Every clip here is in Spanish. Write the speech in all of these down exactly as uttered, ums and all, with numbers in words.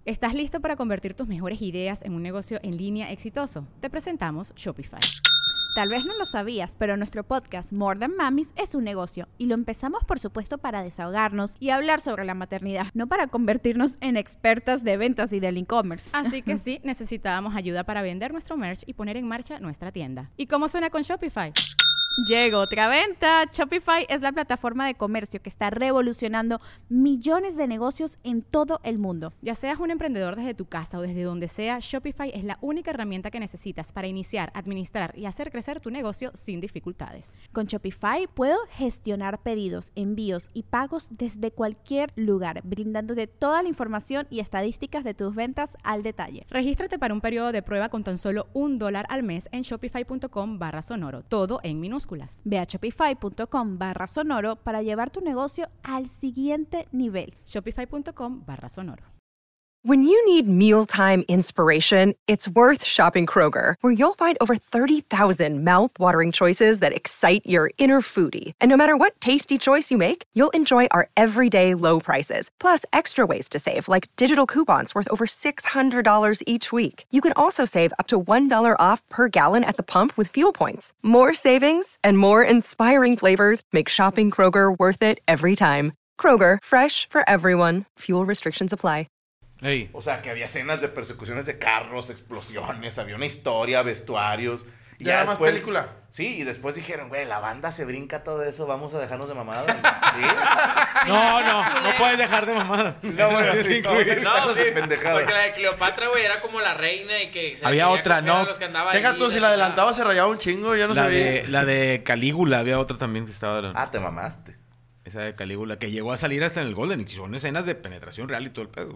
¿Estás listo para convertir tus mejores ideas en un negocio en línea exitoso? Te presentamos Shopify. Tal vez no lo sabías, pero nuestro podcast More Than Mamis es un negocio y lo empezamos por supuesto para desahogarnos y hablar sobre la maternidad, no para convertirnos en expertas de ventas y del e-commerce. Así que sí, necesitábamos ayuda para vender nuestro merch y poner en marcha nuestra tienda. ¿Y cómo suena con Shopify? Llegó otra venta. Shopify es la plataforma de comercio que está revolucionando millones de negocios en todo el mundo. Ya seas un emprendedor desde tu casa o desde donde sea, Shopify es la única herramienta que necesitas para iniciar, administrar y hacer crecer tu negocio sin dificultades. Con Shopify puedo gestionar pedidos, envíos y pagos desde cualquier lugar, brindándote toda la información y estadísticas de tus ventas al detalle. Regístrate para un periodo de prueba con tan solo un dólar al mes en shopify.com barra sonoro, todo en minúsculas. Ve a shopify.com barra sonoro para llevar tu negocio al siguiente nivel. Shopify.com barra sonoro. When you need mealtime inspiration, it's worth shopping Kroger, where you'll find over thirty thousand mouth-watering choices that excite your inner foodie. And no matter what tasty choice you make, you'll enjoy our everyday low prices, plus extra ways to save, like digital coupons worth over six hundred dollars each week. You can also save up to one dollar off per gallon at the pump with fuel points. More savings and more inspiring flavors make shopping Kroger worth it every time. Kroger, fresh for everyone. Fuel restrictions apply. Hey. O sea, que había escenas de persecuciones de carros, explosiones, había una historia, vestuarios. Y ya, ya más después, película. Sí, y después dijeron, güey, la banda se brinca todo eso, vamos a dejarnos de mamada. ¿Sí? No, no, no puedes dejar de mamada. No, bueno, sí, no, no, sí, de pendejada. porque la de Cleopatra, güey, era como la reina y que... se Había quería otra, coger a ¿no? los que andaban Deja ahí, tú, si la chingada. adelantaba se rayaba un chingo, ya no La sabía. de, la de Calígula, había otra también que estaba... Ah, te mamaste. Esa de Calígula, que llegó a salir hasta en el Golden, y son escenas de penetración real y todo el pedo.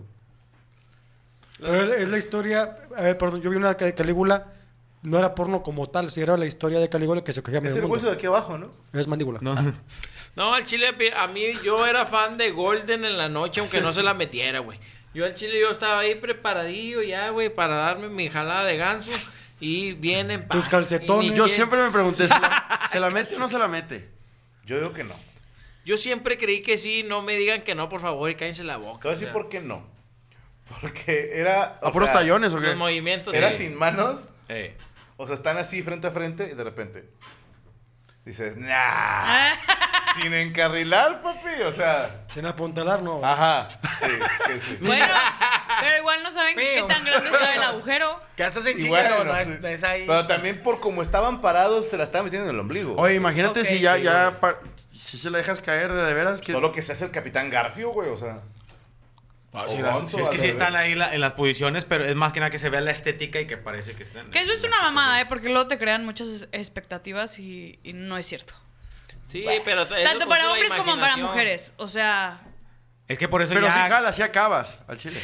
Pero es, es la historia, a ver, perdón, yo vi una de Calígula, no era porno como tal, si era la historia de Calígula que se cogía Es medio el mundo. hueso de aquí abajo, ¿no? Es mandíbula. No. No, al chile, a mí, yo era fan de Golden en la noche, aunque no se la metiera, güey. Yo al chile, yo estaba ahí preparadillo ya, güey, para darme mi jalada de ganso y bien en paz. Tus calcetones. Y ni Yo bien- siempre me pregunté, ¿se la, ¿se la mete o no se la mete? Yo digo que no. Yo siempre creí que sí, no me digan que no, por favor, y cállense la boca. Te voy a decir por qué no. Porque era... ¿A puros tallones o qué? Los movimientos. Era sí. sin manos. Eh. O sea, están así frente a frente y de repente dices, nah, sin encarrilar, papi, o sea, Sin apuntalar, no. ajá, sí, sí, sí. Bueno, pero igual no saben qué tan grande está el agujero. Que estás en Y chinga, bueno, no, es, sí. no es ahí. Pero también por como estaban parados, se la estaban metiendo en el ombligo. Oye, imagínate Ok, si ya, sí, ya, güey. pa- si se la dejas caer de, de veras. que- Solo que se hace el Capitán Garfio, güey, o sea. Ah, O sí, las- Gonzo, sí, es a que la sí vez. están ahí la- en las posiciones, pero es más que nada que se vea la estética y que parece que están... Que eso es una mamada, ¿eh? Porque luego te crean muchas expectativas y, y no es cierto. Sí, pero... eso Tanto puso para la hombres como para imaginación. mujeres. O sea, Es que por eso Pero ya... si jalas, si acabas al chile.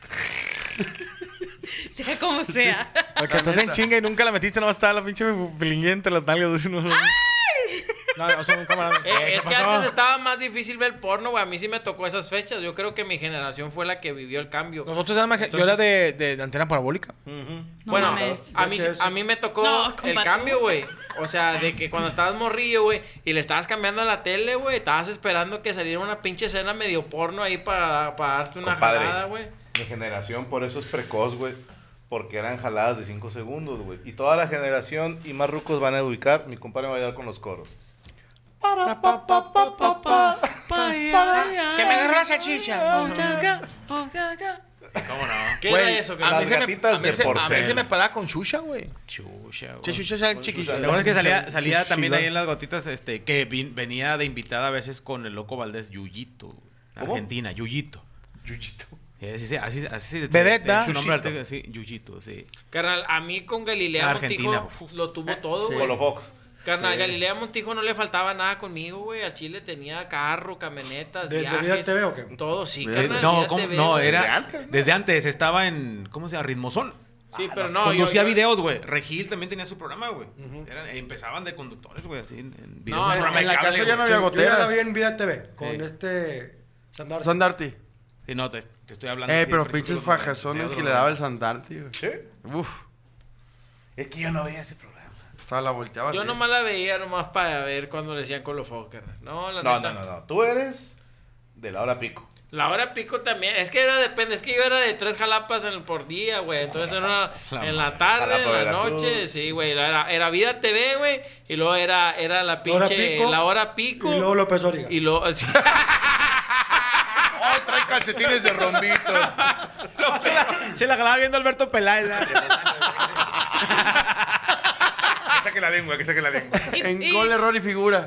sea como sea. Porque estás en chinga y nunca la metiste, nomás estaba la pinche pilinguía entre las nalgas. No, no, o sea, un camarada. Eh, es ¿qué que pasó? antes estaba más difícil ver porno, güey. A mí sí me tocó esas fechas. Yo creo que mi generación fue la que vivió el cambio. Nosotros éramos, yo era de, de, de antena parabólica. Ujú. No Bueno, mames. a mí, V H S. a mí me tocó No, el compa, cambio, tú. güey. O sea, de que cuando estabas morrillo, güey, y le estabas cambiando a la tele, güey, estabas esperando que saliera una pinche escena medio porno ahí para, para darte una Compadre. jalada, güey. Mi generación por eso es precoz, güey. Porque eran jaladas de cinco segundos, güey. Y toda la generación y más rucos van a ubicar. Mi compadre va a bailar con los coros. Que me agarró la salchicha. ¿Cómo no? ¿Qué Güey, era eso? a Las mí se me- gatitas a mí de se- A mí porcel. se me paraba con Shusha, güey. Chucha, güey. Sí, Shusha es el chiquito. ¿Te acuerdas que salía, salía Sí, también sí, ahí sí. en las gotitas, este, que vin- venía de invitada a veces con el loco Valdés, Yuyito, ¿Cómo? Argentina, Yuyito. Yuyito. Eh, Así, se- así, así, se- Vedette, de- ¿verdad? su nombre Yuyito. artístico, sí, Yuyito, sí. Carnal, a mí con Galilea Argentina, Montijo uf, lo tuvo todo, güey. Polo Fox. Carnal, Galilea Montijo no le faltaba nada conmigo, güey. A Chile tenía carro, camionetas, ¿Desde viajes. Vida T V o qué? Todo, sí, Eh, carnal. no, Vida ¿cómo? T V, no, güey. era Desde antes, ¿no? desde antes, estaba en, ¿cómo se llama? Ritmozón. Sí, pero Ah, no, Conducía yo- yo- videos, güey. Regil también tenía su programa, güey. Eran- empezaban de conductores, güey, así en, en videos. No, Un en- programa en de la cable, casa ya no güey. había Yo ya la goteras. vi en Vida T V con Sí. este Sandarte. Sandarti. Sí, no, te, te estoy hablando. Eh, sí, pero principios pinches de los fajazones mediados que de le los daba el noventas. Sandarti, güey. ¿Sí? Uf. Es que yo no veía ese programa. Estaba la volteaba Yo así. nomás la veía nomás para ver cuando le decían Colo Fox, carnal. No, la No, neta. no, no, no. Tú eres de la hora pico. La hora pico también. Es que era depende. Es que yo era de tres jalapas en, por día, güey. Entonces era La en la tarde, Jalapa, en la Veracruz. noche. Sí, güey. Era, era Vida T V, güey. Y luego era, era la Hora pinche... pico, la hora pico. Y luego López Dóriga. Y luego... sí. ¡Oh, trae calcetines de rombitos! Se la jalaba viendo Alberto Peláez. ¿verdad? Que saque la lengua, que saque la lengua. En y- gol, error y figura.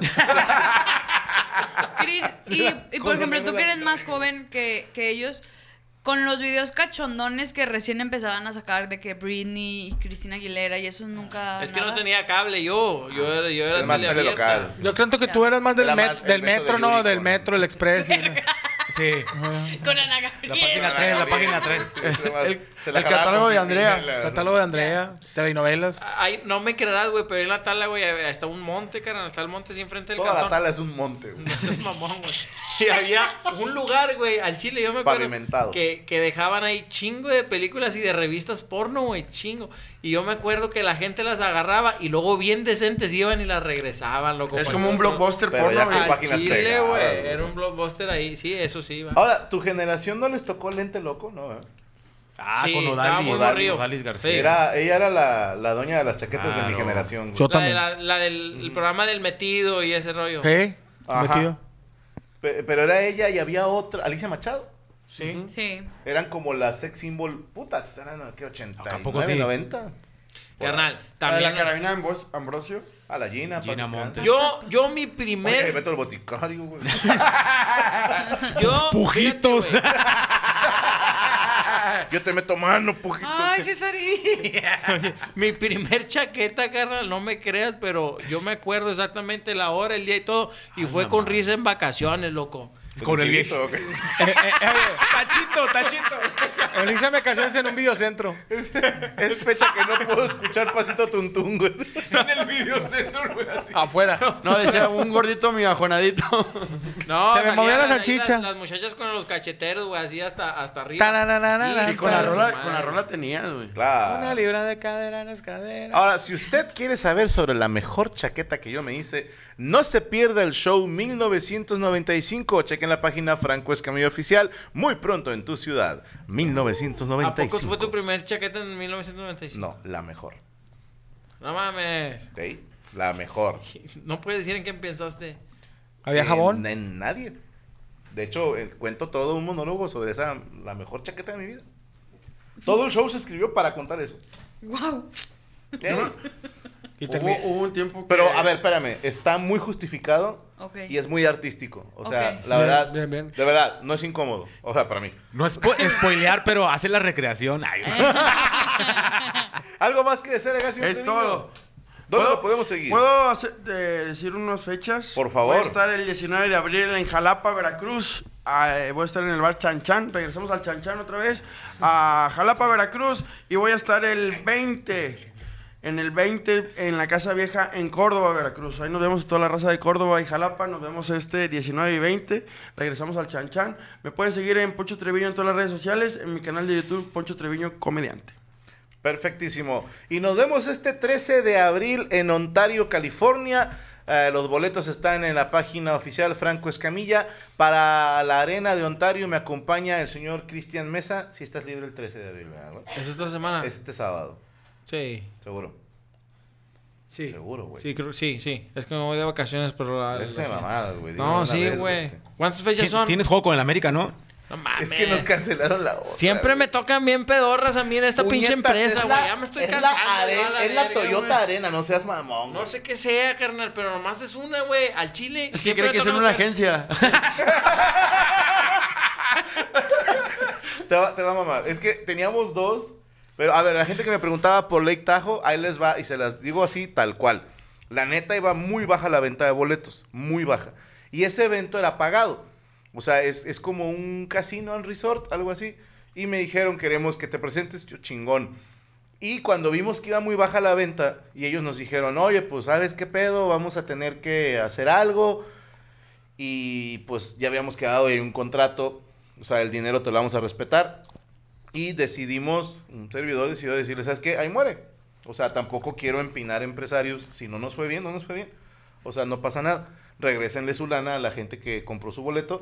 Cris, y, y por ejemplo, tú que eres más joven que, que ellos, con los videos cachondones que recién empezaban a sacar de que Britney y Cristina Aguilera y eso nunca. Es que nada. no tenía cable yo. Yo era, yo era Es más tele tele abierta. local. Yo creo que tú eras más del, Era met- más el del beso de metro, ¿no? Yuriko, Del ¿no? metro, el express. y- Sí. Con Ana La Gabriela. página tres, la página tres. El, Se la el jalaba catálogo con de Andrea. la- Catálogo de Andrea, telenovelas. Ay, no me creerás, güey, pero en la tala, güey, está un monte, carnal. Está el monte así enfrente del Toda la cantón. tala es un monte, güey. No seas mamón, güey. Y había un lugar, güey, al Chile, yo me acuerdo Pavimentado. que, que dejaban ahí chingo de películas y de revistas porno, güey, chingo. Y yo me acuerdo que la gente las agarraba y luego bien decentes iban y las regresaban, loco. Es Cuando- como un blockbuster Pero porno, ya güey. con Al páginas Chile, pegadas, güey, güey. era un blockbuster ahí, sí, eso sí, iba. Ahora, ¿tu generación no les tocó Lente Loco? No, ¿eh? Ah, Sí, con estaba muy Odalis. morrido. Odalis García. Sí. Era, ella era la, la doña de las chaquetas de mi Claro. generación, güey. Yo La, de también. la, la del el programa del metido y ese rollo. ¿Qué? Ajá. Metido. Pe- Pero era ella y había otra, Alicia Machado. Sí. Sí. Eran como las sex symbol. Puta, están en ¿qué? ochenta y ¿A poco nueve, sí? noventa. Carnal, La de también. la carabina de Ambros- Ambrosio. A la Gina, Gina paz descanse. Montes. Yo, yo mi Oye, primer. Beto el Boticario, güey. Yo. Pujitos. fíjate, güey, Yo te meto mano, pujito. Ay, Cesarín. Mi primer chaqueta, carnal, no me creas, pero yo me acuerdo exactamente la hora, el día y todo. Y fue con risa en vacaciones, loco. Con el Felicito, viejo. ok. Eh, eh, eh, Tachito, tachito. Elisa me casó en un videocentro. Es fecha que no puedo escuchar Pasito Tuntún, güey. En el videocentro, güey, así. Afuera. No, decía un gordito migajonadito. No, Se me salían movía la ahí salchicha. Las, las muchachas con los cacheteros, güey, así hasta, hasta arriba. Tarararara, Y con la Para su rola, madre. con la rola tenías, güey. Una Claro. libra de cadera no es cadera. Ahora, si usted quiere saber sobre la mejor chaqueta que yo me hice, no se pierda el show mil novecientos noventa y cinco. Chequen la página Franco Escamilla Oficial muy pronto en tu ciudad. mil novecientos ¿A noventa y poco cinco. fue tu primer chaqueta en mil novecientos noventa y cinco? No, la mejor. No mames. ¿Ok? La mejor. No puedes decir en qué pensaste. ¿Había En- jabón? En, nadie. De hecho, eh, cuento todo un monólogo sobre esa, la mejor chaqueta de mi vida. Todo el show se escribió para contar eso. Wow. ¿Eh? Y Hubo, termi- hubo un tiempo que... Pero, a ver, espérame. Está muy justificado Ok. y es muy artístico. O sea, Ok. la Bien, verdad, bien, bien. de verdad, no es incómodo. O sea, para mí. No es spo- spoilear, pero hace la recreación. Ay, güey. ¿Algo más que desear, Agassi? Es todo. ¿Dónde ¿Puedo- lo podemos seguir? ¿Puedo hacer- de- decir unas fechas? Por favor. Voy a estar el diecinueve de abril en Jalapa, Veracruz. Ah, eh, voy a estar en el bar Chan Chan. Regresamos al Chan Chan otra vez. A Jalapa, Veracruz. Y voy a estar el veinte. En el veinte en la Casa Vieja en Córdoba, Veracruz. Ahí nos vemos toda la raza de Córdoba y Jalapa. Nos vemos este diecinueve y veinte. Regresamos al Chan Chan. Me pueden seguir en Poncho Treviño en todas las redes sociales. En mi canal de YouTube, Poncho Treviño Comediante. Perfectísimo. Y nos vemos este trece de abril en Ontario, California. Eh, los boletos están en la página oficial Franco Escamilla. Para la arena de Ontario me acompaña el señor Cristian Mesa. Si estás libre el trece de abril, ¿verdad, güey? ¿Es esta semana? Este sábado, Sí. seguro. Sí. Seguro, güey. Sí, creo, sí, sí. Es que me voy de vacaciones, pero... la- Déjense de la- mamadas, güey. Dímelo No, una sí, vez, güey. sí. ¿Cuántas fechas son? Tienes juego con el América, ¿no? No mames. Es que nos cancelaron la otra. Siempre güey. me tocan bien pedorras a mí en esta pinche Puñetas, empresa, es güey. la- Ya me estoy es cansando. La ya, aren- la es la verga, Toyota güey. Arena, no seas mamón. No güey. sé qué sea, carnal, pero nomás es una, güey. Al chile. Es que siempre cree que me es en tocan una otras- agencia. Te va, te va a mamar. Es que teníamos dos. Pero, a ver, la gente que me preguntaba por Lake Tahoe, ahí les va y se las digo así, tal cual. La neta iba muy baja la venta de boletos. Muy baja. Y ese evento era pagado. O sea, es, es como un casino, un resort, algo así. Y me dijeron, queremos que te presentes, yo chingón. Y cuando vimos que iba muy baja la venta, y ellos nos dijeron, oye, pues, ¿sabes qué pedo? Vamos a tener que hacer algo. Y pues ya habíamos quedado en un contrato. O sea, el dinero te lo vamos a respetar. Y decidimos, un servidor decidió decirle, ¿sabes qué? Ahí muere. O sea, tampoco quiero empinar empresarios. Si no nos fue bien, no nos fue bien. O sea, no pasa nada. Regrésenle su lana a la gente que compró su boleto.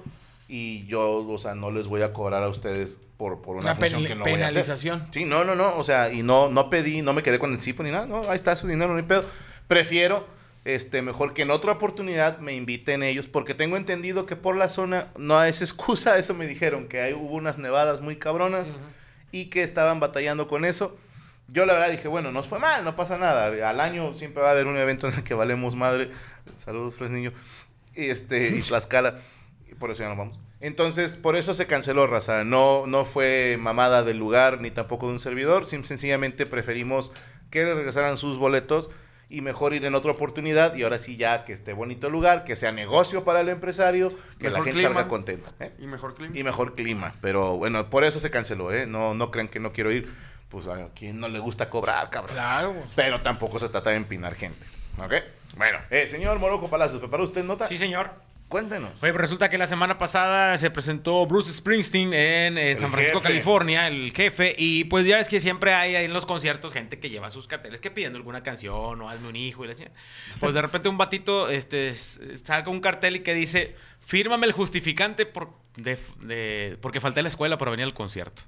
y yo, o sea, no les voy a cobrar a ustedes por, por una, Una función pen- que no voy a hacer. penalización. Sí, no, no, no, o sea, y no, no pedí, no me quedé con el cipo ni nada, no, ahí está su dinero, no hay pedo. Prefiero, este, mejor que en otra oportunidad me inviten ellos, porque tengo entendido que por la zona no es excusa, eso me dijeron, que hay, hubo unas nevadas muy cabronas uh-huh. y que estaban batallando con eso. Yo la verdad dije, bueno, nos fue mal, no pasa nada, al año siempre va a haber un evento en el que valemos madre. Saludos, Fresniño, este, y Tlaxcala, y por eso ya nos vamos. Entonces, por eso se canceló, raza. No, no fue mamada del lugar, ni tampoco de un servidor. Sim- sencillamente preferimos que regresaran sus boletos y mejor ir en otra oportunidad. Y ahora sí ya que esté bonito el lugar, que sea negocio para el empresario, que Mejor la gente clima. salga contenta. ¿eh? Y mejor clima. Y mejor clima. Pero bueno, por eso se canceló, ¿eh? No, no crean que no quiero ir. Pues a quien no le gusta cobrar, cabrón. Claro. Pero tampoco se trata de empinar gente. ¿Ok? Bueno, eh, señor Moroco Palacios, ¿preparó usted nota? Sí, señor. Cuéntenos. Oye, pues resulta que la semana pasada se presentó Bruce Springsteen en, en San Francisco, jefe. California, el jefe. Y pues ya ves que siempre hay ahí en los conciertos gente que lleva sus carteles que pidiendo alguna canción o hazme un hijo y la chingada. Pues de repente un batito este, s- saca un cartel y que dice, fírmame el justificante por, de, de- porque falté a la escuela para venir al concierto.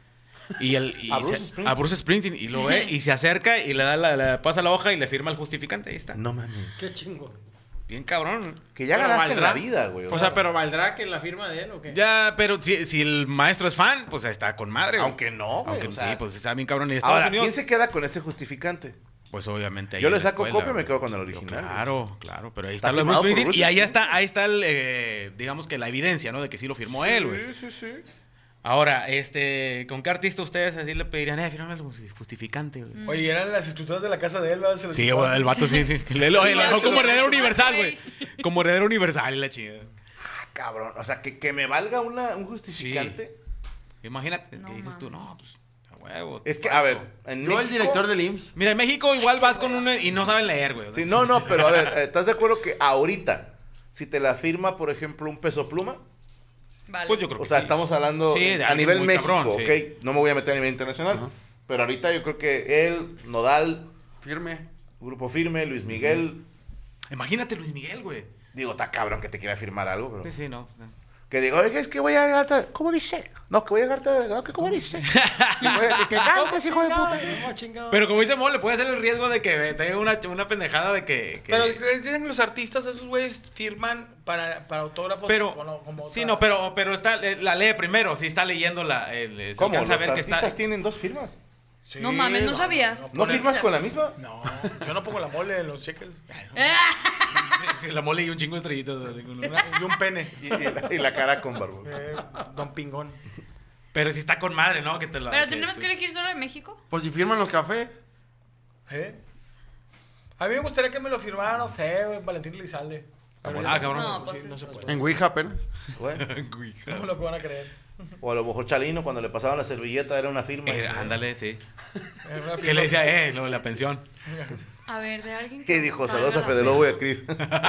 Y el, y ¿A Bruce se- Springsteen? a Bruce Springsteen. Y lo ve y se acerca y le da la, le pasa la hoja y le firma el justificante. Ahí está. No mames. Qué chingo. Bien cabrón. Que ya Pero ganaste en valdrá. la vida, güey. O sea, pero ¿valdrá que la firma de él o qué? Ya, pero si, si el maestro es fan, pues está con madre. güey. Aunque no, güey. Aunque o sea, sí, pues está bien cabrón. Y Estados ahora, Unidos, ¿quién se queda con ese justificante? pues obviamente ahí Yo en le la saco escuela, copia y me güey. quedo con el original. Claro, claro, pero ahí Está está, lo de firmado Bruce por Springsteen, Bruce y ahí Springsteen. está, ahí está el, eh, digamos que la evidencia, ¿no? De que sí lo firmó él, güey. Sí, sí, sí. Ahora, este, ¿con qué artista ustedes así le pedirían? Eh, fírmame el justificante, güey. Oye, eran las escrituras de la casa de él, ¿verdad? Se los Sí, hizo güey, antes. el vato sí, sí. Le- lo- lo dejó como heredero universal, güey. Como heredero universal y la chingada. Ah, cabrón. O sea, que, que me valga una, un justificante. Imagínate, No que dices tú, mames. no, pues, a huevo. Es que, a ver, en Yo, el México- director del I M S S. Mira, en México igual vas con una y no saben leer, güey. O sea, Sí, no, no, pero a ver, eh, ¿estás de acuerdo que ahorita, si te la firma, por ejemplo, un Peso Pluma? Vale. Pues yo creo O que sea, sí. estamos hablando Sí, de a alguien nivel muy México, cabrón, sí. ¿ok? No me voy a meter a nivel internacional. Ajá. Pero ahorita yo creo que él, Nodal, Firme. Grupo Firme, Luis Miguel. Imagínate Luis Miguel, güey. Digo, está cabrón que te quiera firmar algo, pero... Pues sí, no. pues, no. Que digo, oye, es que voy a llegarte... ¿Cómo dice? No, que voy a llegarte... No, que ¿cómo dice? Que, voy a- que, que cantes, hijo de puta. No, chingado. Pero como dice Mole, puede ser el riesgo de que tenga una, una pendejada de que... que- Pero dicen que los artistas, esos güeyes firman para, para autógrafos. Pero, como- como sí, otra- no, pero, pero está, eh, la lee primero, sí está leyendo la... El, eh, se ¿Cómo? alcanza ¿Los a ver que artistas está... tienen dos firmas? Sí, No mames, ¿no sabías? ¿No pone- firmas con la misma? No, yo no pongo la mole en los cheques. Sí, la Mole y un chingo de estrellitas. así, con una- Una- y un pene. Y, y la, y la cara con barba. Eh, don Pingón. Pero sí está con madre, ¿no? Que te la, Pero que- tenemos que elegir solo de México. Pues si firman los cafés. ¿Eh? A mí me gustaría que me lo firmara, no sé, güey, Valentín Elizalde. Pero Ah, ya- cabrón. No, sí, pues no se eso. puede. En Ouija apenas. Bueno, No me lo que van a creer. o a lo mejor Chalino, cuando le pasaban la servilleta, era una firma. Eh, ándale, sí. Es una Que firma- le decía, eh, lo de la pensión. A ver, de alguien ¿Qué dijo? Saludos a valga Fede la Lobo y a Cris.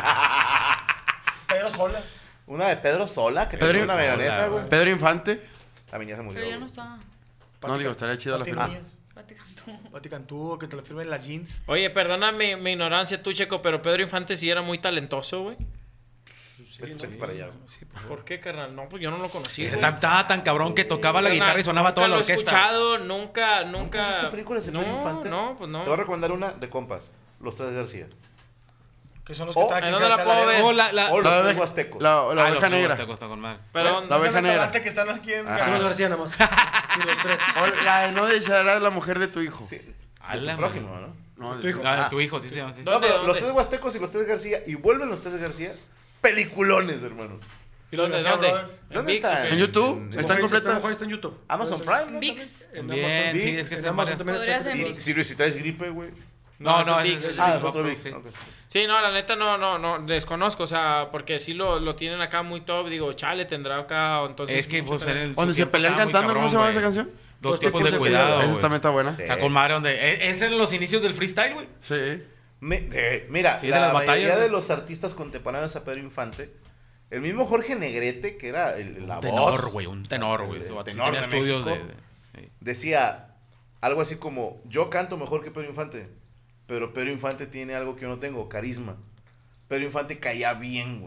Pedro Sola. Una de Pedro Sola, que Pedro tenía una Sola, mayonesa, güey. güey. Pedro Infante. También ya se murió. Pero ya no güey. está. No, digo, estaría chido la Pati firma. Núñez, Pati Cantú. Pati Cantú, que te lo firmen las jeans. Oye, perdona mi, mi ignorancia tú, Checo, pero Pedro Infante sí era muy talentoso, güey. Vete, vete para allá, güey. Sí, por favor. ¿Por qué, carnal? No, pues yo no lo conocí. Era güey. tan- Estaba tan cabrón que tocaba la Carnal, guitarra y sonaba toda la nunca orquesta. Lo he escuchado, nunca, nunca. ¿Has visto películas de Pedro no, Infante? No, pues no. Te voy a recomendar una de compas. Los Tres García. Que son los que Oh, están aquí ¿en en dónde la Carta puedo Laredo. ver? Oh, la, la, O los La Tres oveja- Huastecos. La, la Ah, oveja los negra. Huastecos está con madre. Pero, La La oveja oveja negra. negra. Que están aquí en Ajá. Son Carta- García nada más. Sí, los tres. O la de no desearás la mujer de tu hijo. Sí, A de la tu prójimo, ¿no? No, Tu hijo. Ah, tu hijo, sí se llama así. No, ¿Dónde, pero dónde? los Tres Huastecos y los Tres García. Y vuelven los Tres García. Peliculones, hermano. Y los ¿Dónde? García ¿Dónde? Brothers. ¿Dónde ViX, está? ¿o qué? En YouTube. En- Están Está completas. mejor, está en YouTube. Amazon Prime, ¿no? ViX. En Bien, Amazon sí, ViX, es que en se Amazon llama- también Podría está. ser Y ViX. si, si traes gripe, güey. No, No, no, ese ese ViX. es Ah, el es otro Big ViX. sí. ok. Sí, no, la neta no, no, no, desconozco, o sea, porque sí lo, lo tienen acá muy top, digo, chale, tendrá acá, entonces... Es que, pues, era el... Donde tu se tiempo pelean estaba muy cantando, ¿cómo cabrón, se llama güey. esa canción? Dos Dos tipos de tipos de cuidado, Esa güey. también está buena. Sí. Está con madre donde... ¿Es, es en los inicios del freestyle, güey? Sí. Me- eh, mira, Sí, de la las mayoría batallas, de güey. los artistas contemporáneos a Pedro Infante, el mismo Jorge Negrete, que era el, la Un tenor, voz, güey, un tenor, güey. el- Ese el vato sí tenor tenía de estudios de... México, de- sí. decía algo así como, yo canto mejor que Pedro Infante, pero Pedro Infante tiene algo que yo no tengo, carisma. Pedro Infante caía bien, güey.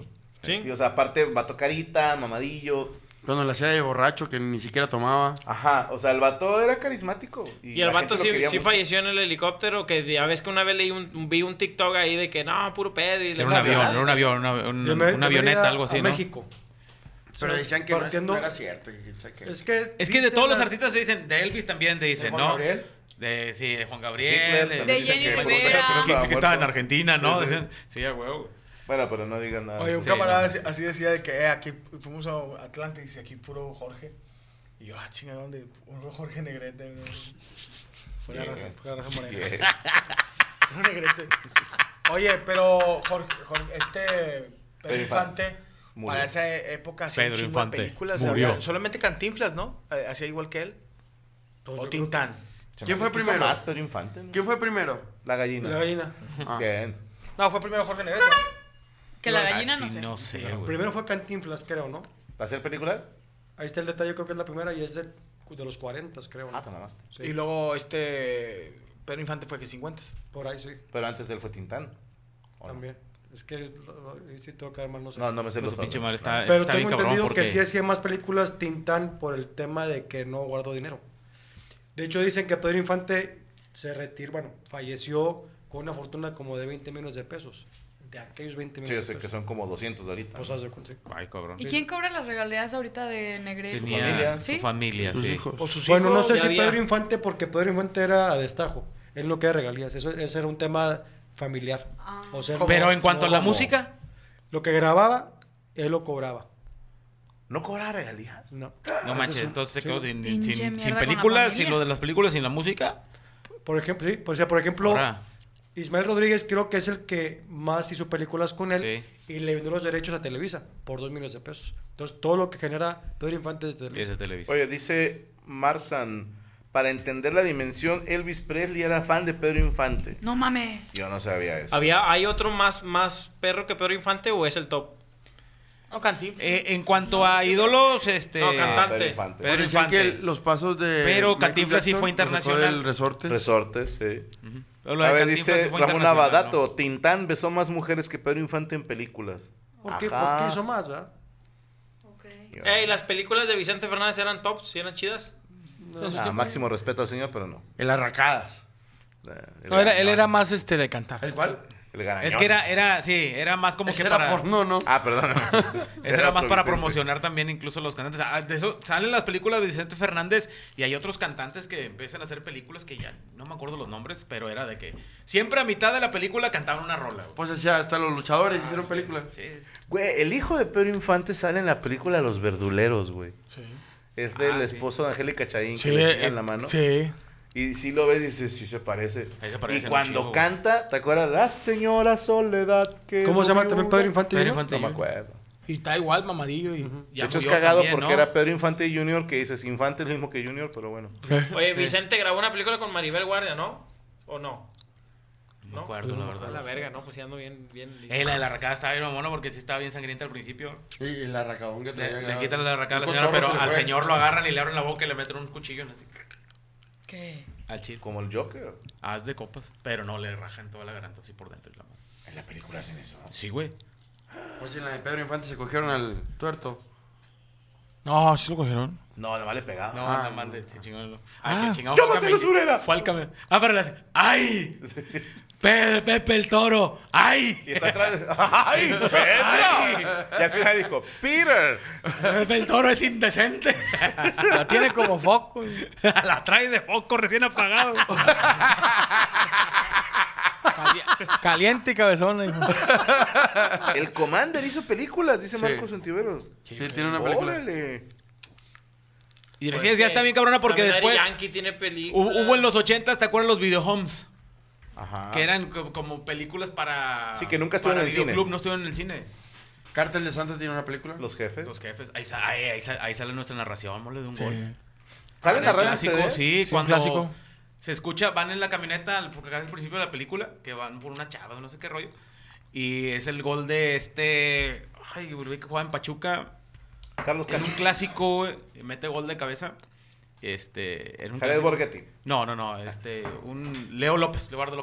Sí. Sí, o sea, aparte, vato carita, mamadillo. Cuando la hacía de borracho, que ni siquiera tomaba. Ajá, o sea, el vato era carismático. Y el la vato gente lo sí, quería sí mucho. falleció en el helicóptero, que ya ves que una vez leí un, vi un TikTok ahí de que no, puro pedo. Y Era un avión, era un avión, una, un- De Mer- una de avioneta, Mérida algo así, a ¿no? México. Pero decían que no, es- Partiendo- no era cierto. que quién sabe qué. Es que, Es que de dicen todos los las- artistas se dicen, de Elvis también te dicen, Juan ¿no? Gabriel? De, sí, de Juan Gabriel. Hitler de, también De dicen Jenny que por Rivera. eso que, estaba que estaba en muerto. Argentina, ¿no? Sí, sí. Decían, sí, a huevo. Bueno, pero no digan nada. Oye, un Sí, camarada no. así- así decía de que eh, aquí fuimos a Atlantis y aquí puro Jorge. Y yo, ah, chinga, ¿dónde? Un Jorge Negrete. ¿no? Fue la Yeah. raza, fue la raza morena. Yeah. Un Negrete. Oye, pero Jorge, Jorge, este Pedro Pedro Infante, Infante. Murió. para esa época hacía un Pedro chingo de Infante. películas. Murió. Había- solamente Cantinflas, ¿no? Eh, Hacía igual que él. O Tintán. Se ¿Quién me fue hace que hizo primero? más Pedro Infante, ¿no? ¿Quién fue primero? La gallina. La gallina. Ah. Bien. No, fue primero Jorge Negrete, ¿no? Que la gallina no Así sé. no sé, güey. Primero fue Cantinflas, creo, ¿no? ¿Hacer películas? Ahí está el detalle, creo que es la primera y es de, de los cuarenta, creo. ¿no? Ah, te mamaste. Sí. Y luego este Pedro Infante fue que cincuenta. Por ahí sí, Pero antes de él fue Tintán. ¿o no? también. Es que lo- lo- ahí sí tengo que dar mal, no sé. No, no me sé Pues los su pinche órdenes. madre está, Pero está tengo bien cabrón entendido porque... que sí hacía más películas Tintán por el tema de que no guardó dinero. De hecho, dicen que Pedro Infante se retiró, bueno, falleció con una fortuna como de veinte millones de pesos. De aquellos veinte Sí, millones yo sé de que pesos. son como doscientos de ahorita. Pues ¿no? haz de cuenta, sí. Ay, cabrón. ¿Y quién cobra las regalías ahorita de Negrete? Tenía familia. su ¿Sí? familia, Sus sí. hijos. O sus Bueno, no hijos, sé ya si había- Pedro Infante, porque Pedro Infante era a destajo. Él no queda regalías. Eso, ese era un tema familiar. Ah. O sea, Pero no- en cuanto a no la como- música, Lo que grababa, él lo cobraba. ¿No cobraba regalías? No. no manches, Eso es- entonces se sí. quedó sin, Pinche sin, mierda sin con la películas, familia. sin lo de las películas, sin la música. Por ejemplo, sí, por, o sea, por ejemplo, Ahora, Ismael Rodríguez creo que es el que más hizo películas con él Sí. y le vendió los derechos a Televisa por dos millones de pesos. Entonces, todo lo que genera Pedro Infante es de es Televisa. de televisión. Oye, dice Marsan, para entender la dimensión, Elvis Presley era fan de Pedro Infante. No mames. Yo no sabía eso. ¿Había, ¿Hay otro más, más perro que Pedro Infante o es el top? No, Cantinflas. Eh, en cuanto a ídolos, este... No, cantante. Pedro Infante. Pedro Decían Infante. que los pasos de. Pero Michael Cantinflas sí Jackson fue lo sacó internacional. del resorte. Resortes, sí. Pero lo de A ver, Cantinflas dice sí fue Ramón internacional, Abadato, ¿no? Tintán besó más mujeres que Pedro Infante en películas. ¿Por qué, Ajá. ¿Por qué hizo más, verdad? Ey, ¿las películas de Vicente Fernández eran tops? ¿Sí eran chidas? Ah, máximo respeto al señor, pero no. En las racadas. El No, era, él garañón. era más este de cantar. ¿El cuál? El garañón. Es que era, era, sí, era más como Ese que era para... porno, ¿no? Ah, perdón. Eso era, más otro para Vicente. promocionar también incluso los cantantes. Ah, de eso salen las películas de Vicente Fernández y hay otros cantantes que empiezan a hacer películas que ya no me acuerdo los nombres, pero era de que siempre a mitad de la película cantaban una rola. güey. Pues decía, hasta los luchadores hicieron película. Sí, sí. Güey, el hijo de Pedro Infante sale en la película Los Verduleros, güey. Sí. Es del Ah, sí. esposo de Angélica Chaín, Sí, que le eh, chingan la mano. Sí. Y si lo ves, dices, sí se parece. Ahí se parece y un cuando chingo, güey. canta, ¿te acuerdas? La señora Soledad que... ¿Cómo se llama lo también viuda. Pedro Infante? Pedro Junior? Infante. No me acuerdo. Y está igual, mamadillo. Y... De Ya hecho, es murió cagado también, porque ¿no? era Pedro Infante Junior, que dices, Infante es el mismo que Junior, pero bueno. Oye, Vicente grabó una película con Maribel Guardia, ¿no? ¿O no? No me acuerdo, la verdad. A la verga, ¿no? Pues sí ando bien... bien Eh, la de la racada estaba bien mamona porque sí estaba bien sangrienta al principio. Y, y la racadón que Le, traía. le quitan la racada a la Un señora, cotorro pero se le al fue. señor lo agarran y le abren la boca y le meten un cuchillo en así. ¿Qué? Al chile. Como el Joker. Haz de copas. Pero no le rajan toda la garganta así por dentro. y la madre. En la película hacen eso. Sí, güey. Pues si en la de Pedro Infante se cogieron al tuerto. No, sí lo cogieron. No, nomás le pegaba. No, Ah, no mande, te chingón. Ah. Ay, que chingado. ¡Yo fue al maté a la camellito. surera! Fue al camellito. Ah, pero le hace. ¡Ay! Pepe, Pepe el toro. ¡Ay! Y está atrás. ¡Ay, Pedro! Y al final dijo, Peter. Pepe el toro es indecente. La tiene como foco. La trae de foco recién apagado. Cali- caliente y cabezona. hijo. El Commander hizo películas, dice Sí. Marcos Ontiveros. Sí, tiene una película. Órale. Y la ya está bien cabrona porque También después. Daddy Yankee tiene película. Hubo, hubo en los ochentas, ¿te acuerdas los videohomes? Ajá. Que eran co- como películas para. Sí, que nunca estuvieron para en el cine. videoclub, no estuvieron en el cine. Cártel de Santa tiene una película. Los jefes. Los jefes. Ahí, sa- ahí, ahí sa- ahí sale nuestra narración, mole, de un Sí. gol. ¿Salen El narrando clásico, ustedes? sí, Sí, cuando un clásico. se escucha, van en la camioneta, porque acá es el principio de la película, que van por una chava, no sé qué rollo. Y es el gol de este. Ay, güey, que juega en Pachuca. Carlos Es un Cacho. clásico, güey, y mete gol de cabeza. Este. Era un Jared clásico. Borghetti. No, no, no. Este. Un Leo López, Leobardo López.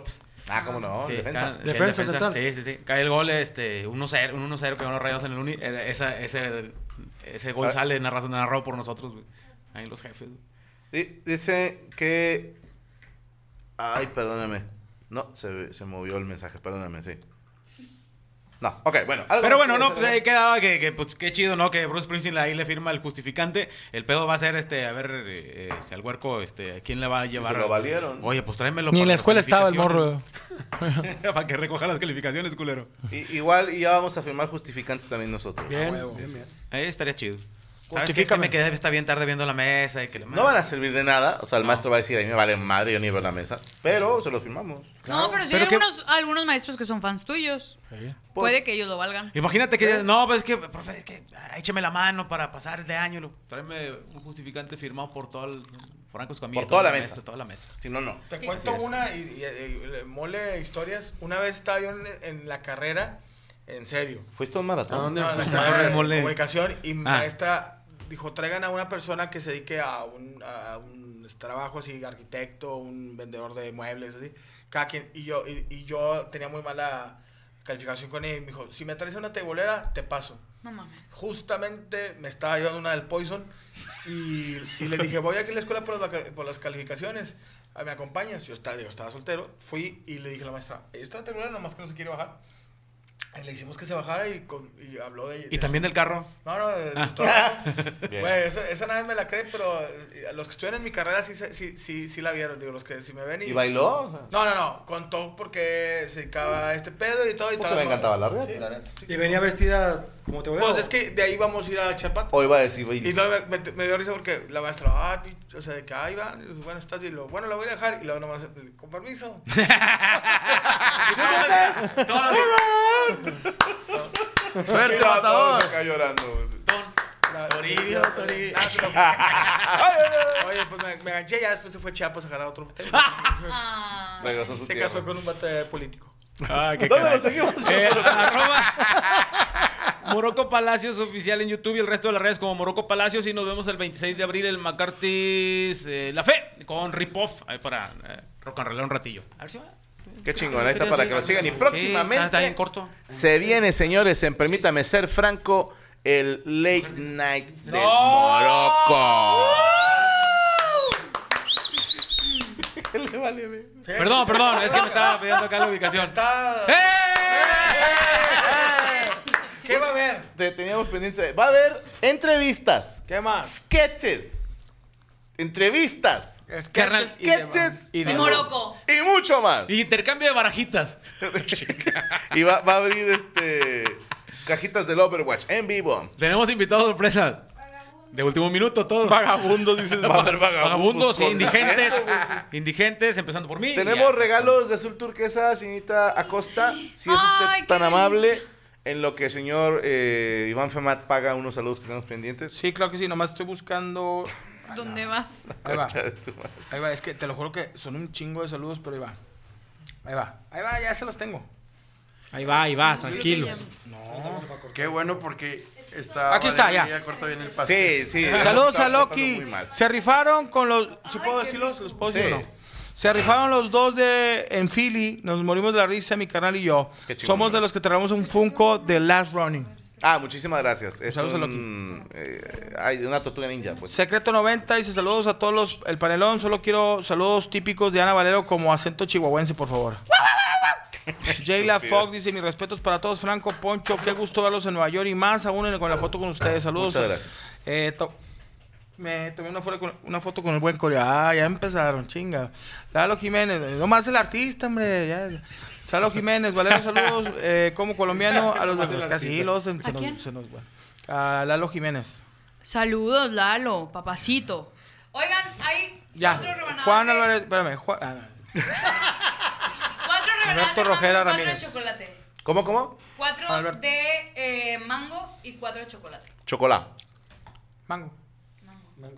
Ah, ¿cómo no? Sí, defensa. ca- sí, Defensa en central. Sí, sí, sí. Cae el gol, este, uno cero, un uno cero que van los Rayados en el Uni. Era- Esa, ese, ese gol Ah. sale narrado, narrado por nosotros, güey. Ahí los jefes, güey. Di- Dice que... Ay, perdóname. No, se, se movió el mensaje, perdóname, sí. No, ok, bueno. ¿algo Pero más bueno, que no, decir, pues amigo? ahí quedaba que, que, pues qué chido, ¿no? Que Bruce Springsteen ahí le firma el justificante. El pedo va a ser, este, a ver, eh, eh, si al huerco, este, ¿a quién le va a Si llevar? se lo valieron. Oye, pues tráemelo. Ni en para la las escuela estaba el morro. calificaciones. Para que recoja las calificaciones, culero. I- igual, y ya vamos a firmar justificantes también nosotros. Bien, huevo. bien, bien. Ahí estaría chido. ¿Sabes qué? Es que Justifícame. me quedé está bien tarde viendo la mesa y que le No van a servir de nada. O sea, el No. maestro va a decir, a mí me vale madre, yo ni veo la mesa. Pero se lo firmamos. No, pero sí Pero hay que- algunos, algunos maestros que son fans tuyos. Pues, Puede que ellos lo valgan. Imagínate que digas, no, pues es que, profe, es que ah, échame la mano para pasar de año. lo- Tráeme un justificante firmado por todo el. Franco Escamilla. Por toda la mesa. Toda la mesa. Si no, no. Te Sí. cuento Así es. una y, y- y- y- mole historias. Una vez estaba yo en, en la carrera, en serio. ¿Fuiste a un maratón? ¿A dónde? No, en la Mole, carrera de mole. comunicación y mi Ah. maestra dijo, traigan a una persona que se dedique a un, a un trabajo así, arquitecto, un vendedor de muebles, así. Cada quien. Y yo, y, y yo tenía muy mala calificación con él y me dijo, si me traes una tebolera, te paso. No mames. Justamente me estaba llevando una del Poison y, y le dije, voy aquí a la escuela por las, vaca- por las calificaciones, Ah, ¿me acompañas? Yo estaba, yo estaba soltero, fui y le dije a la maestra, esta tebolera nomás que no se quiere bajar. Y le hicimos que se bajara y, con, y habló de... ¿Y de también su- del carro? No, no, de, de Ah. su trabajo. Bien. Güey, esa, esa nadie me la cree, pero eh, los que estudian en mi carrera sí, se- sí, sí, sí la vieron, digo, los que si me ven y... ¿Y bailó? O sea, No, no, no, contó porque se dedicaba a este pedo y todo y Porque todo. me encantaba la riata. Sí, la neta. sí. Y venía vestida como te voy a Pues es que de ahí vamos a ir a Chapato. O iba a decir, Y luego me, me- me dio risa porque la maestra, ah, pi- o sea, de que ahí va, y yo, bueno, estás bien, y luego, bueno, la voy a dejar, y luego nomás, con permiso. Suerte, matador. Acá llorando. La- Toribio, la- Toribio. Ah, se lo- Oye, pues me, me enganché, ya después se fue a Chiapas a agarrar otro hotel. Ah. Regresó a su Se tierra. casó con un vato de político. Ah, qué ¿Dónde caray. lo seguimos? Eh, arroba Morocco Palacios oficial en YouTube y el resto de las redes como Morocco Palacios. Y nos vemos el veintiséis de abril en McCarthy's eh, La Fe con Ripoff ahí para eh, rock and roll un ratillo. A ver si va. Qué chingón, ahí está para que lo sigan. Y Sí, próximamente está, está bien corto. se viene, señores, en Permítame Ser Franco, el Late Night de ¡No! Morocco. ¿Qué le vale, güey? Perdón, perdón, es que me estaba pidiendo acá la ubicación. Está... ¡Eh! ¿Qué va a haber? Te teníamos pendiente. Va a haber entrevistas, ¿Qué más? sketches, entrevistas, Carnal, Sketches y de- sketches y de- Y Morocco. y mucho más. Y intercambio de barajitas. Y va, va a abrir este cajitas del Overwatch en vivo. Tenemos invitados sorpresa. De último minuto, todos. Vagabundos, dices. Va a haber vagabundos Vagabundos, sí, con indigentes. descuento. Indigentes, empezando por mí. Tenemos Ya. regalos de azul turquesa, señorita Acosta. Si es Ay, usted tan qué amable, delicia. en lo que el señor eh, Iván Femat paga unos saludos que tenemos pendientes. Sí, claro que sí, nomás estoy buscando. ¿Dónde vas? Ahí va. Concha de tu madre. Ahí va, es que te lo juro que son un chingo de saludos, pero ahí va. Ahí va, ahí va, ya se los tengo. Ahí va, ahí va, tranquilo. No. Qué bueno porque está... Aquí está, Valeria, ya. corta bien el pastel. Sí, sí. Saludos está a Loki. tratando muy mal. Se rifaron con los. ¿Sí puedo decirlos? ¿Los puedo decir Sí. o no? Se rifaron los dos de en Philly. Nos morimos de la risa, mi carnal y yo. Qué chingón, Somos de los gracias. que traemos un Funko de Last Running. Ah, muchísimas gracias. Es Saludos a un, eh, ay, una tortuga ninja, pues. Secreto noventa dice saludos a todos los. El panelón. Solo quiero saludos típicos de Ana Valero como acento chihuahuense, por favor. Jayla Fogg dice: mis respetos para todos. Franco, Poncho, qué gusto verlos en Nueva York y más aún en, con la foto con ustedes. Saludos. Muchas gracias. Eh, to- me tomé una foto, con, una foto con el buen coreano. Ah, ya empezaron, chinga. Lalo Jiménez, eh, nomás el artista, hombre. Ya. Lalo Jiménez, Valero, saludos. Eh, como colombiano, a los de casi los se, ¿A nos, quién? se nos bueno. A Lalo Jiménez. Saludos, Lalo, papacito. Oigan, hay Ya. cuatro rebanadas. Juan de- Álvarez, espérame. Juan, ah, Cuatro rebanadas Alberto de mango Rojera y cuatro Ramírez. de chocolate. ¿Cómo, cómo? Cuatro Alberto. de eh, mango y cuatro de chocolate. Chocolate. mango.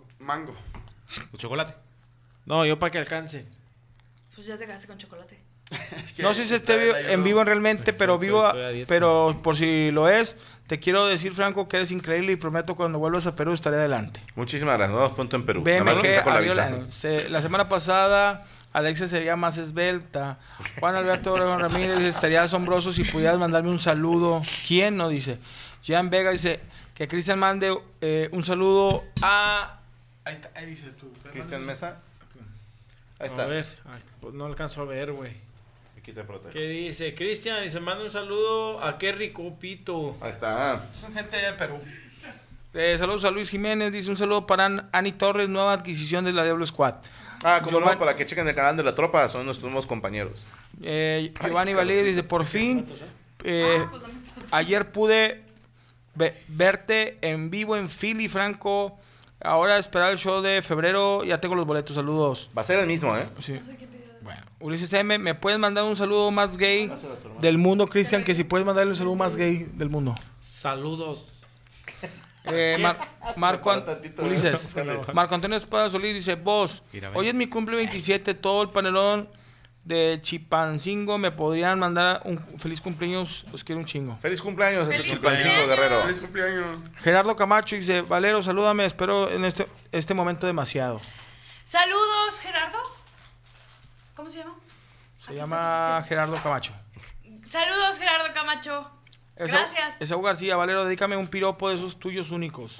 Mango. Chocolate. No, yo para que alcance. Pues ya te quedaste con chocolate. No sé si esté vi- en vivo realmente, pero vivo, pero por si lo es, te quiero decir, Franco, que eres increíble y prometo cuando vuelvas a Perú estaré adelante. Muchísimas gracias. Nos vemos pronto en Perú. Nada más que B M G, saco la Aviola, visa. se- la semana pasada Alexia se veía más esbelta. Juan Alberto Obregón Ramírez dice, estaría asombroso si pudieras mandarme un saludo. ¿Quién? No dice. Jean Vega dice que Cristian mande eh, un saludo a... Ahí, está, ahí dice tú. Cristian Mesa. Ahí está. A ver, ay, pues no alcanzo a ver, güey. Aquí te protege. ¿Qué dice? Cristian dice, manda un saludo a qué rico pito. Ahí está. Son gente allá de Perú. Eh, saludos a Luis Jiménez, dice un saludo para An- Ani Torres, nueva adquisición de la Diablo Squad. Ah, como Giovanni- no, para que chequen el canal de la tropa, son nuestros nuevos compañeros. Eh, Ay, Giovanni Carlos, Valé ¿qué- dice, por qué fin, ratos, eh? eh, ayer pude ve- verte en vivo en Philly, Franco. Ahora esperar el show de febrero, ya tengo los boletos, saludos. Va a ser el mismo, ¿eh? Sí. Bueno, Ulises M, ¿me puedes mandar un saludo más gay del mundo, Cristian? Que si puedes mandarle un saludo más gay del mundo. Saludos. Eh, Mar- Marco An- tantito, Ulises, ¿eh? Marco Antonio Espada Solís dice, vos, Mira, ven. hoy es mi cumple veintisiete, todo el panelón de Chipancingo me podrían mandar un feliz cumpleaños, los quiero un chingo. Feliz cumpleaños, ¡Feliz este Chilpancingo cumpleaños! Guerrero. Feliz cumpleaños. Gerardo Camacho dice, Valero, salúdame, espero en este, este momento demasiado. Saludos, Gerardo. ¿Cómo se llama? Se llama Gerardo Camacho. Saludos, Gerardo Camacho. Esaú- Gracias. Esaú García, Valero, dedícame un piropo de esos tuyos únicos.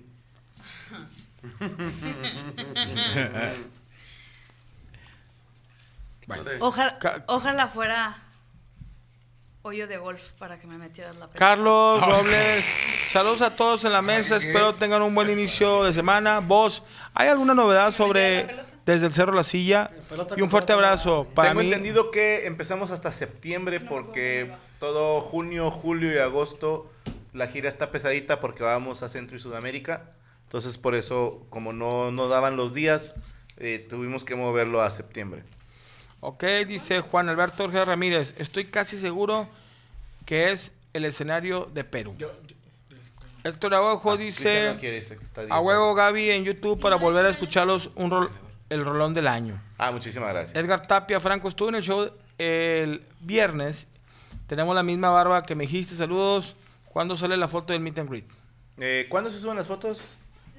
Ojalá, Ca- ojalá fuera hoyo de golf para que me metieras la pelota. Carlos Robles, saludos a todos en la mesa, espero tengan un buen inicio de semana. Vos, ¿hay alguna novedad sobre Desde el Cerro La Silla? Y un fuerte abrazo para Tengo mí. entendido que empezamos hasta septiembre porque todo junio, julio y agosto la gira está pesadita porque vamos a Centro y Sudamérica. Entonces por eso, como no, no daban los días, eh, tuvimos que moverlo a septiembre. Ok, dice Juan Alberto Ortega Ramírez, estoy casi seguro que es el escenario de Perú. Héctor Aguajo Ah, dice, Cristian no quiere, dice que está a editando. huevo Gaby en YouTube para volver a escucharlos un rol, el rolón del año. Ah, muchísimas gracias. Edgar Tapia, Franco, estuve en el show el viernes, tenemos la misma barba que me dijiste, saludos. ¿Cuándo sale la foto del meet and greet? Eh, ¿Cuándo se suben las fotos?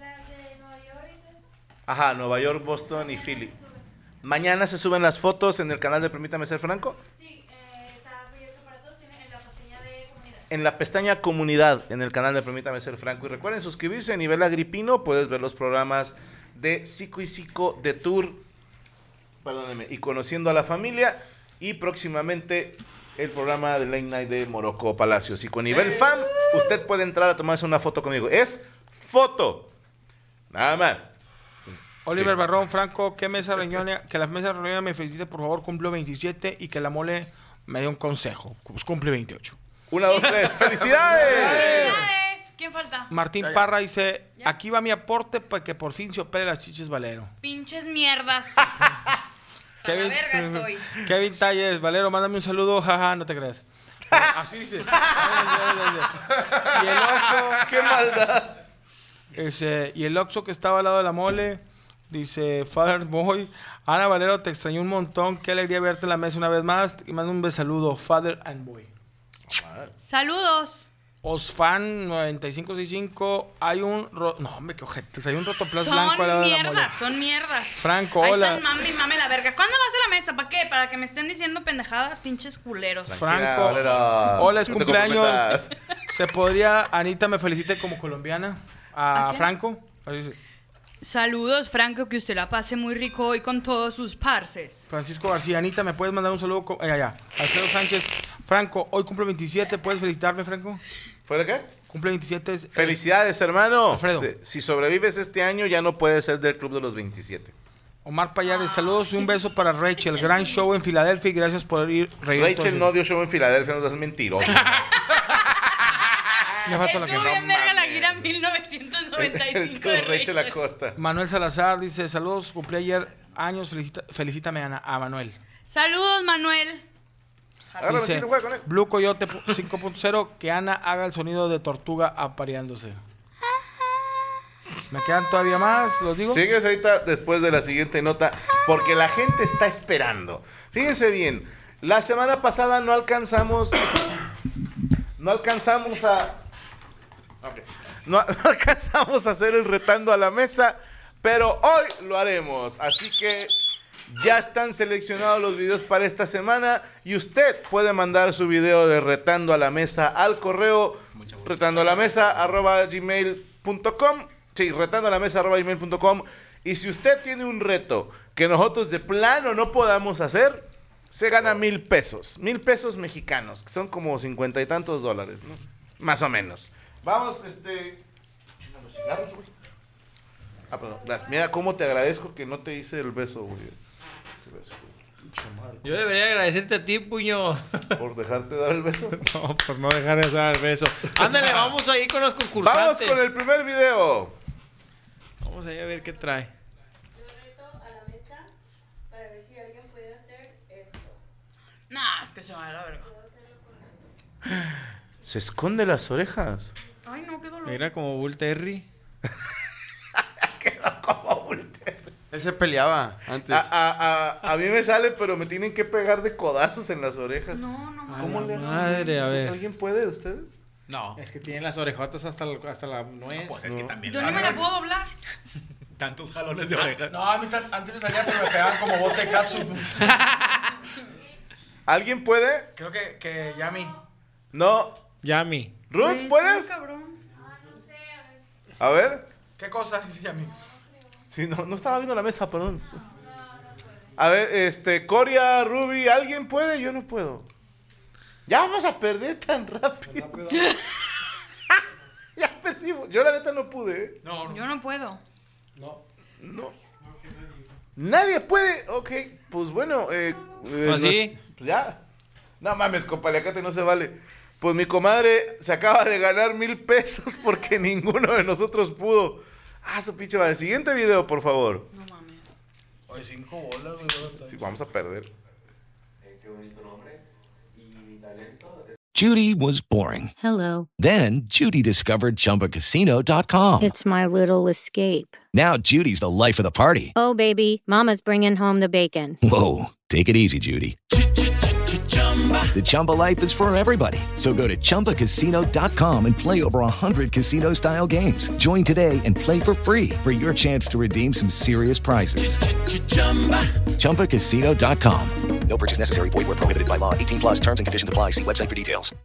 Ajá, Nueva York, Boston y Philly. Mañana se suben las fotos en el canal de Permítame Ser Franco. Sí, eh, está abierto para todos, tiene en la pestaña de comunidad. En la pestaña Comunidad, en el canal de Permítame Ser Franco. Y recuerden suscribirse a nivel agripino. Puedes ver los programas de Psico y Psico de Tour. Perdónenme. Y Conociendo a la Familia. Y próximamente el programa de Late Night de Morocco Palacios. Y con nivel fan, usted puede entrar a tomarse una foto conmigo. Es foto. Nada más. Oliver Sí. Barrón, Franco, que mesa reñoña, que la mesa reñoña me felicite, por favor, cumplo veintisiete y que la mole me dé un consejo. Pues cumple veintiocho. Una, dos, tres. ¡Felicidades! ¡Felicidades! ¿Quién falta? Martín Parra dice, aquí va mi aporte para que por fin se opere las chiches Valero. Pinches mierdas. Hasta la verga estoy. Kevin Talles, Valero, mándame un saludo, jaja, no te creas. Así dice. Y el Oxxo, ¡Qué maldad! Dice, y el Oxxo que estaba al lado de la mole, dice, Father Boy, Ana Valero, te extrañó un montón, qué alegría verte en la mesa una vez más, y manda un besaludo, Father and Boy. Saludos. Osfan noventa y cinco sesenta y cinco, hay un, ro- no hombre, qué ojetes, hay un rotoplas Son blanco al lado de la mole. mierdas, son mierdas. Franco, Ahí hola. están mame y mame la verga. ¿Cuándo va a ser la mesa? ¿Para qué? Para que me estén diciendo pendejadas, pinches culeros. Franco, Valero. hola, es No te cumpleaños. comprometas. ¿Se podría, Anita, me felicite como colombiana? A ¿A quién? Franco. Ahí dice, Saludos, Franco, que usted la pase muy rico hoy con todos sus parces. Francisco García, Anita, ¿me puedes mandar un saludo? co- Eh, allá. Alfredo Sánchez, Franco, hoy cumple veintisiete, ¿puedes felicitarme, Franco? ¿Fuera qué? Cumple veintisiete. es- Felicidades, hermano. Alfredo. Te- Si sobrevives este año, ya no puedes ser del club de los veintisiete. Omar Payares, saludos y un beso para Rachel. Gran show en Filadelfia y gracias por ir. reír Rachel entonces. no dio show en Filadelfia, no seas mentiroso. Me falta la que Estuvo no. bien verga la gira mil novecientos noventa y cinco de Rachel Rachel. Acosta. Manuel Salazar dice, saludos, cumplí ayer años, felicita, felicítame Ana, a Manuel. Saludos, Manuel. Agárrame, Dice, chino, juega con él. Blue Coyote cinco punto cero, que Ana haga el sonido de tortuga apareándose. ¿Me quedan todavía más? ¿Los digo? Sigues ahorita después de la siguiente nota, porque la gente está esperando. Fíjense bien, La semana pasada no alcanzamos. No alcanzamos a. Okay. No, no alcanzamos a hacer el retando a la mesa, pero hoy lo haremos. Así que ya están seleccionados los videos para esta semana y usted puede mandar su video de retando a la mesa al correo retando a la mesa arroba gmail punto com. Sí, retando a la mesa arroba gmail punto com. Y si usted tiene un reto que nosotros de plano no podamos hacer, se gana mil pesos. Mil pesos mexicanos, que son como cincuenta y tantos dólares, ¿no? Más o menos. Vamos, este... Chinga los cigarros, güey. Ah, perdón. Gracias. Mira cómo te agradezco que no te hice el beso, güey. El beso, güey. Yo debería agradecerte a ti, puño. ¿Por dejarte dar el beso? No, por no dejar de dar el beso. Ándale, vamos ahí con los concursantes. Vamos con el primer video. Vamos ahí a ver qué trae. Yo reto a la mesa para ver si alguien puede hacer esto. Nah, que se vaya a la verga. Se esconde las orejas. Ay, no, qué dolor. Mira como Bull Terry. Quedó como Bull Terry. Él se peleaba antes. A, a, a, a mí me sale, pero me tienen que pegar de codazos en las orejas. No, no. ¿Cómo Ay, le hacen? madre, a ver. ¿Alguien puede de ustedes? No. Es que tienen las orejotas hasta, la- hasta la nuez. No, pues es que también. Yo no me la puedo doblar. Tantos jalones de orejas. No, a mí tan- antes me salía, pero me pegaban como bote de cápsula. ¿Alguien puede? Creo que, que Yami. No. Yami. ¿Ruts, Güey, puedes? está muy cabrón. A ver. ¿Qué cosa dice Yami? Sí, no, no estaba viendo la mesa, perdón. A ver, este, Coria, Ruby, ¿alguien puede? Yo no puedo. Ya vamos a perder tan rápido. Ya perdimos. Yo la neta no pude, ¿eh? No, no. Yo no puedo. No. No. Nadie puede. Ok, pues bueno. Eh, eh, ¿Ah, sí? nos- pues ya. No mames, compaliacate, no se vale. Pues mi comadre se acaba de ganar mil pesos porque ninguno de nosotros pudo. Ah, su pinche madre. Siguiente video, por favor. No mames. Oye, cinco bolas, güey. Sí, vamos a perder. Judy was boring. Hello. Then Judy discovered Chumba Casino dot com. It's my little escape. Now Judy's the life of the party. Oh, baby, mama's bringing home the bacon. Whoa, take it easy, Judy. The Chumba life is for everybody. So go to Chumba Casino dot com and play over one hundred casino-style games. Join today and play for free for your chance to redeem some serious prizes. Chumba Casino dot com. No purchase necessary. Void where prohibited by law. eighteen plus terms and conditions apply. See website for details.